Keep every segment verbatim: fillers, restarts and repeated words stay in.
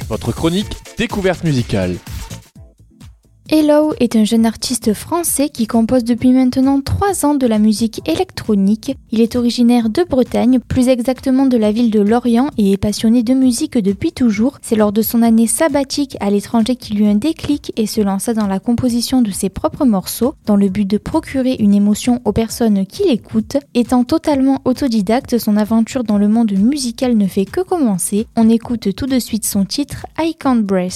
votre chronique découverte musicale. Hello est un jeune artiste français qui compose depuis maintenant trois ans de la musique électronique. Il est originaire de Bretagne, plus exactement de la ville de Lorient, et est passionné de musique depuis toujours. C'est lors de son année sabbatique à l'étranger qu'il eut un déclic et se lança dans la composition de ses propres morceaux, dans le but de procurer une émotion aux personnes qui l'écoutent. Étant totalement autodidacte, son aventure dans le monde musical ne fait que commencer. On écoute tout de suite son titre « I Can't Breathe ».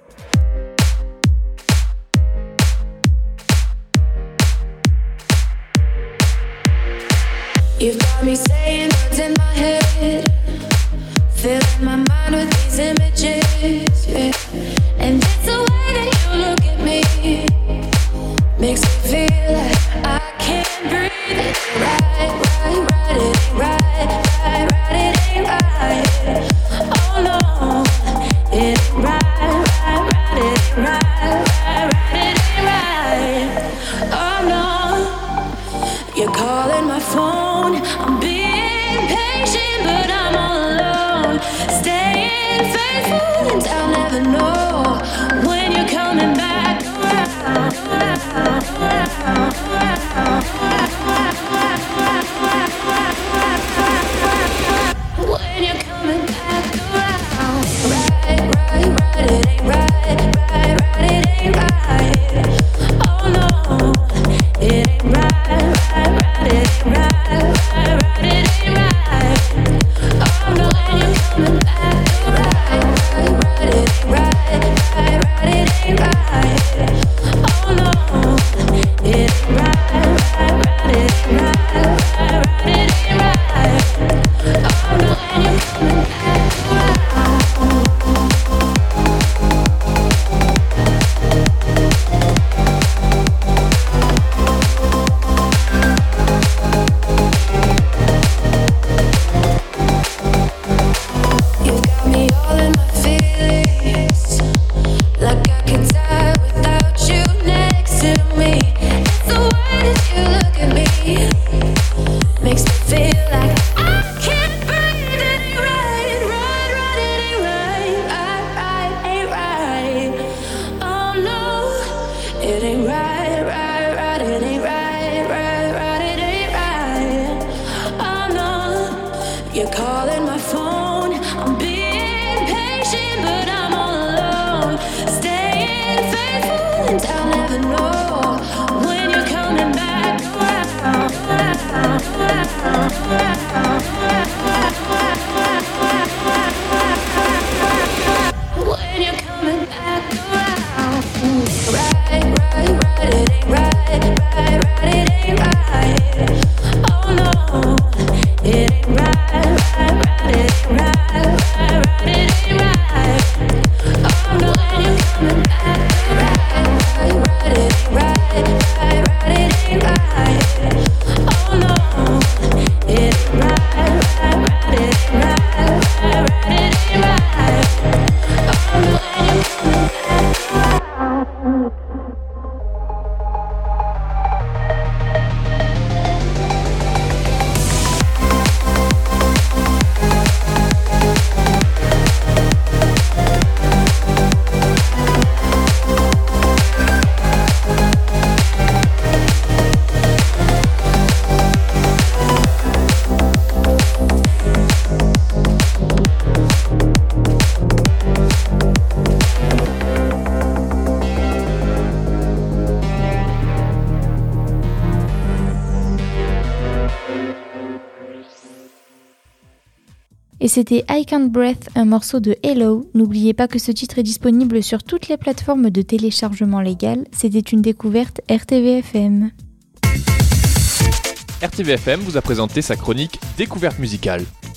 You've got me saying words in my head, filling my mind with these images, yeah. And it's the way that you look at me, makes me feel like I can't breathe. It ain't right, right, right, it ain't right, right, right, it ain't right. Oh no, it ain't right, right, right, it ain't right, right, right, it ain't right. Oh no, you're calling my phone. I'm being patient, but I'm all alone. Staying faithful, and I'll never know when you're coming back around, around, around, around, when you're coming back around. Right, right, right, it ain't right, right, right, it ain't right. Oh no, it ain't right, right, right, it ain't right. Et c'était I Can't Breathe, un morceau de Hello. N'oubliez pas que ce titre est disponible sur toutes les plateformes de téléchargement légal. C'était une découverte R T V F M. R T V F M vous a présenté sa chronique découverte musicale.